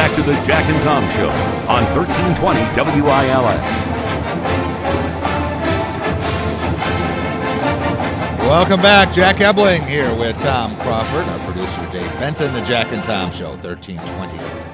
back to the Jack and Tom Show on 1320 WILS. Welcome back. Jack Ebling here with Tom Crawford, our producer Dave Benson, the Jack and Tom Show, 1320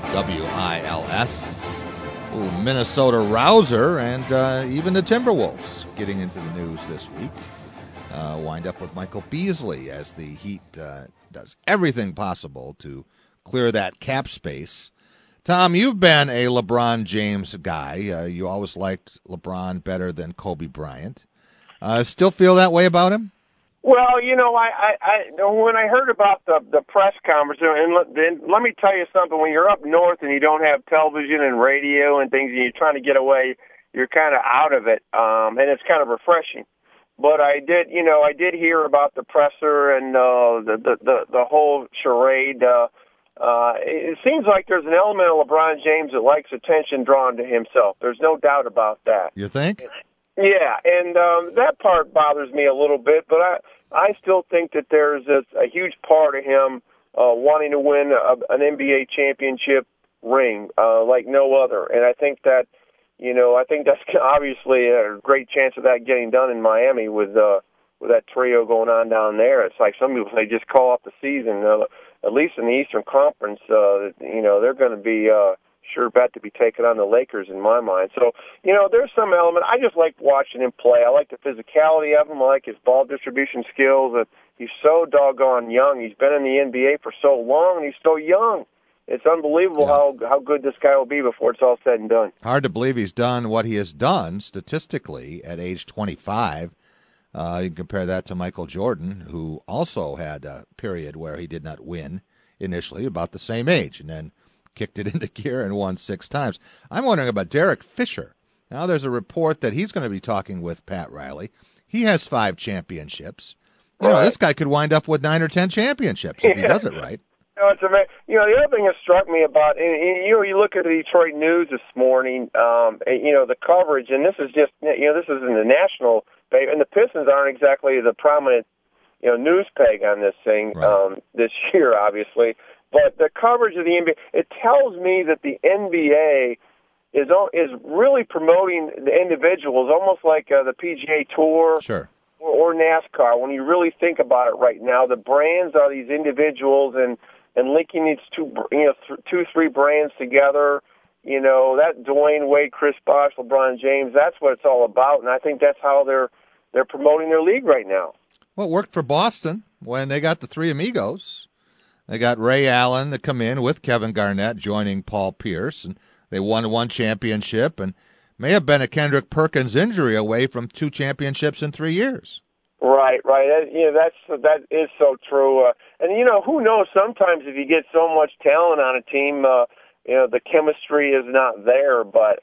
WILS. Ooh, Minnesota Rouser and even the Timberwolves getting into the news this week. Wind up with Michael Beasley as the Heat does everything possible to clear that cap space. Tom, you've been a LeBron James guy. You always liked LeBron better than Kobe Bryant. Still feel that way about him? Well, you know, I when I heard about the press conference, and let me tell you something. When you're up north and you don't have television and radio and things, and you're trying to get away, you're kind of out of it, and it's kind of refreshing. But I did hear about the presser and the whole charade. It seems like there's an element of LeBron James that likes attention drawn to himself. There's no doubt about that. You think? Yeah, and that part bothers me a little bit, but I still think that there's a huge part of him wanting to win an NBA championship ring like no other. And I think that's obviously a great chance of that getting done in Miami with that trio going on down there. It's like some people say just call off the season. At least in the Eastern Conference, they're going to be sure bet to be taking on the Lakers in my mind. So, there's some element. I just like watching him play. I like the physicality of him. I like his ball distribution skills. He's so doggone young. He's been in the NBA for so long, and he's so young. It's unbelievable how good this guy will be before it's all said and done. Hard to believe he's done what he has done statistically at age 25. You can compare that to Michael Jordan, who also had a period where he did not win initially, about the same age, and then kicked it into gear and won 6 times. I'm wondering about Derek Fisher. Now there's a report that he's going to be talking with Pat Riley. He has 5 championships. This guy could wind up with 9 or 10 championships if he does it right. It's amazing. The other thing that struck me about, you look at the Detroit News this morning, the coverage, and this is just, this is in the national paper, and the Pistons aren't exactly the prominent, news peg on this thing this year, obviously. But the coverage of the NBA, it tells me that the NBA is really promoting the individuals, almost like the PGA Tour or NASCAR. When you really think about it right now, the brands are these individuals and linking these two, 3 brands together. That Dwayne Wade, Chris Bosh, LeBron James, that's what it's all about. And I think that's how they're promoting their league right now. Well, it worked for Boston when they got the 3 amigos. They got Ray Allen to come in with Kevin Garnett joining Paul Pierce, and they won 1 championship and may have been a Kendrick Perkins injury away from 2 championships in 3 years. Right. That is so true. And who knows? Sometimes if you get so much talent on a team, the chemistry is not there. But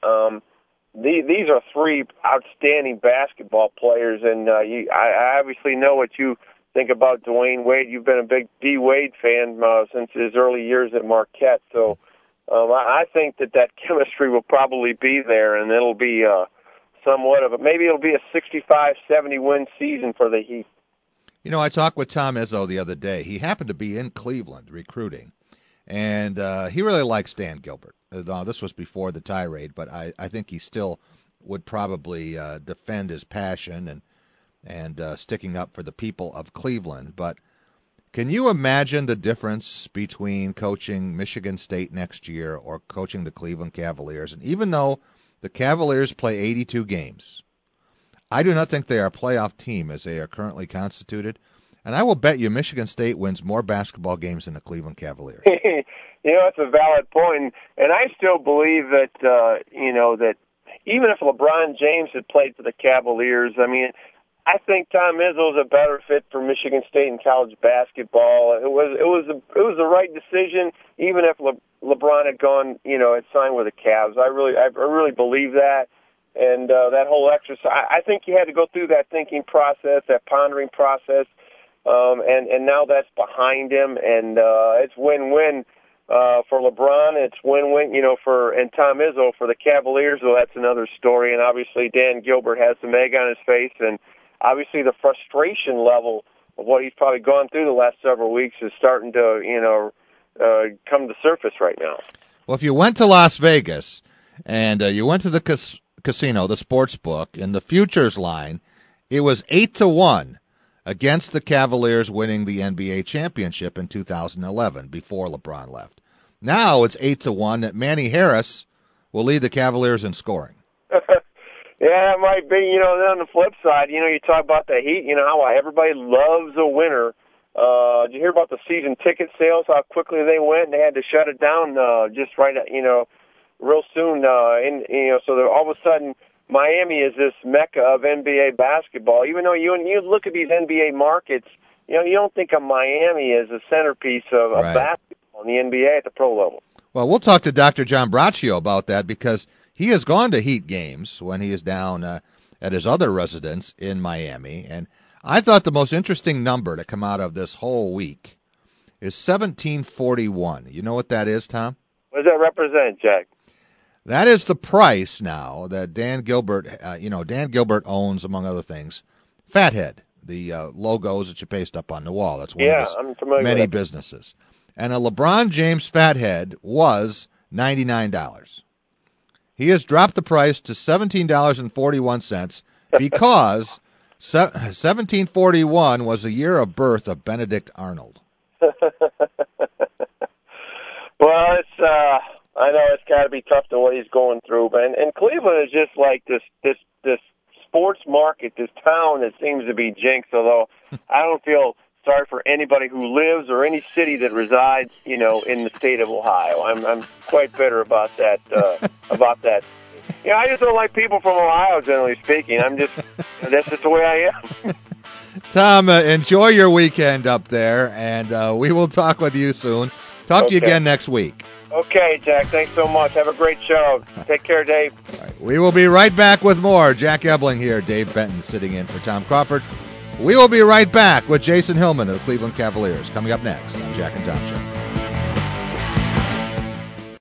these are 3 outstanding basketball players, and I obviously know what you think about Dwayne Wade. You've been a big D. Wade fan since his early years at Marquette. So I think that chemistry will probably be there, and it'll be somewhat of maybe it'll be a 65-70 win season for the Heat. I talked with Tom Izzo the other day. He happened to be in Cleveland recruiting, and he really likes Dan Gilbert. This was before the tirade, but I think he still would probably defend his passion and sticking up for the people of Cleveland. But can you imagine the difference between coaching Michigan State next year or coaching the Cleveland Cavaliers? And even though the Cavaliers play 82 games, I do not think they are a playoff team as they are currently constituted. And I will bet you Michigan State wins more basketball games than the Cleveland Cavaliers. That's a valid point. And I still believe that, that even if LeBron James had played for the Cavaliers, I think Tom Izzo's a better fit for Michigan State in college basketball. It was the right decision, even if LeBron had gone, had signed with the Cavs. I really believe that, and that whole exercise. I think you had to go through that thinking process, that pondering process, and now that's behind him, and it's win-win for LeBron. It's win-win, and Tom Izzo for the Cavaliers. Well, that's another story, and obviously Dan Gilbert has some egg on his face, and obviously the frustration level of what he's probably gone through the last several weeks is starting to, come to the surface right now. Well, if you went to Las Vegas and you went to the casino, the sports book, in the futures line, it was 8-1 against the Cavaliers winning the NBA championship in 2011 before LeBron left. Now it's 8-1 that Manny Harris will lead the Cavaliers in scoring. Yeah, it might be. Then on the flip side, you talk about the Heat, how everybody loves a winner. Did you hear about the season ticket sales, how quickly they went? They had to shut it down just right, real soon. So all of a sudden, Miami is this mecca of NBA basketball. Even though you look at these NBA markets, you don't think of Miami as a centerpiece of basketball in the NBA at the pro level. Well, we'll talk to Dr. John Braccio about that because he has gone to Heat games when he is down at his other residence in Miami. And I thought the most interesting number to come out of this whole week is 1741. You know what that is, Tom? What does that represent, Jack? That is the price now that Dan Gilbert, Dan Gilbert owns, among other things, Fathead, the logos that you paste up on the wall. That's one of his many businesses. And a LeBron James Fathead was $99. He has dropped the price to $17.41 because 1741 was the year of birth of Benedict Arnold. Well, I know it's got to be tough to what he's going through, but and Cleveland is just like this sports market, this town that seems to be jinxed. Although I don't feel sorry for anybody who lives or any city that resides, in the state of Ohio. I'm quite bitter about that. I just don't like people from Ohio, generally speaking. That's just the way I am. Tom, enjoy your weekend up there, and we will talk with you soon. Talk to you again next week. Okay, Jack. Thanks so much. Have a great show. Take care, Dave. All right, we will be right back with more. Jack Ebling here. Dave Benton sitting in for Tom Crawford. We will be right back with Jason Hillman of the Cleveland Cavaliers coming up next on Jack and Tom Show.